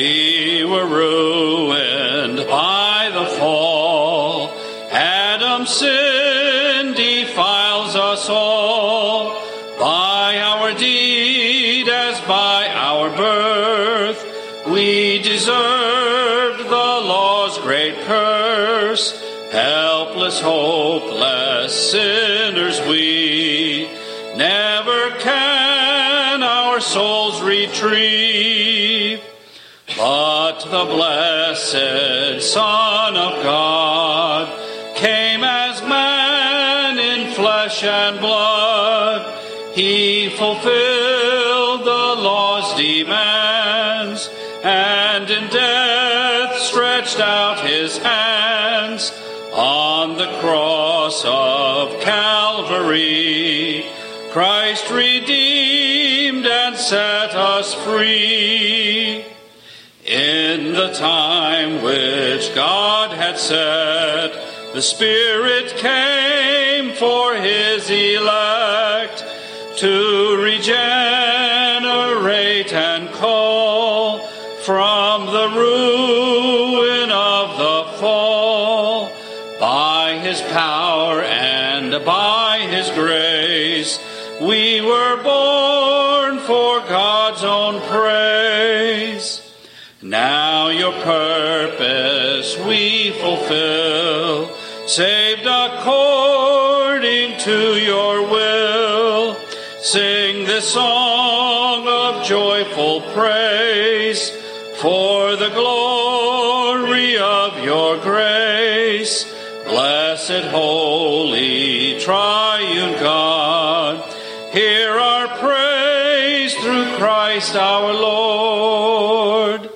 we were ruined by the fall. Adam's sin defiles us all. By our deed as by our birth, we deserved the law's great curse. Helpless, hopeless sinners we, never can our souls retrieve. But the blessed Son of God came as man in flesh and blood. He fulfilled the law's demands, and in death stretched out his hands. On the cross of Calvary, Christ redeemed and set us free. In the time which God had set, the Spirit came for his elect, to regenerate and call from the ruin of the fall. By his power and by his grace, we were born for God's own praise. Now your purpose we fulfill, saved according to your will. Sing this song of joyful praise for the glory of your grace. Blessed, holy, triune God, hear our praise through Christ our Lord.